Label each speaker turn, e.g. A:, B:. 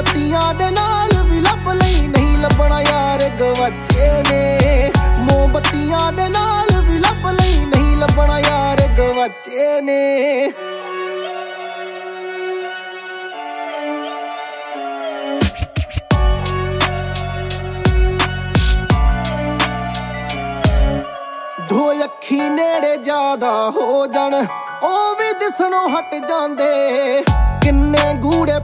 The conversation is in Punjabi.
A: ਮੋਮਬੱਤੀਆਂ ਦੇ ਨਾਲ ਵੀ ਲੱਭ ਲਈ, ਨਹੀਂ ਲੱਭਣਾ ਯਾਰ ਗਵਾਚੇ ਨੇ। ਮੋਮਬੱਤੀਆਂ ਦੇ ਨਾਲ ਵੀ ਲੱਭ ਲਈ, ਨਹੀਂ ਲੱਭਣਾ ਯਾਰ ਗਵਾਚੇ ਨੇ। ਜੋ ਅੱਖੀ ਨੇੜੇ ਜ਼ਿਆਦਾ ਹੋ ਜਾਣ ਉਹ ਵੀ ਦਿਸਣੋਂ ਹਟ ਜਾਂਦੇ। ਕਿੰਨੇ ਗੂੜੇ